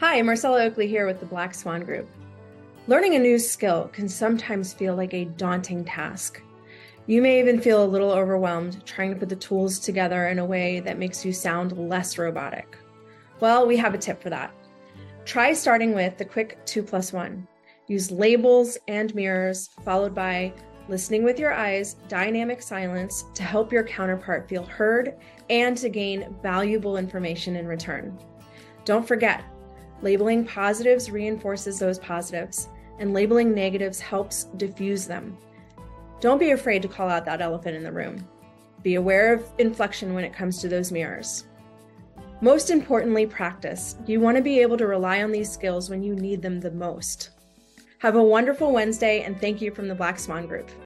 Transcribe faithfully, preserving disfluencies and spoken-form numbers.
Hi, Marcella Oakley here with the Black Swan Group. Learning a new skill can sometimes feel like a daunting task. You may even feel a little overwhelmed trying to put the tools together in a way that makes you sound less robotic. Well, we have a tip for that. Try starting with the quick two plus one. Use labels and mirrors, followed by listening with your eyes, dynamic silence to help your counterpart feel heard and to gain valuable information in return. Don't forget, labeling positives reinforces those positives, and labeling negatives helps diffuse them. Don't be afraid to call out that elephant in the room. Be aware of inflection when it comes to those mirrors. Most importantly, practice. You want to be able to rely on these skills when you need them the most. Have a wonderful Wednesday, and thank you from the Black Swan Group.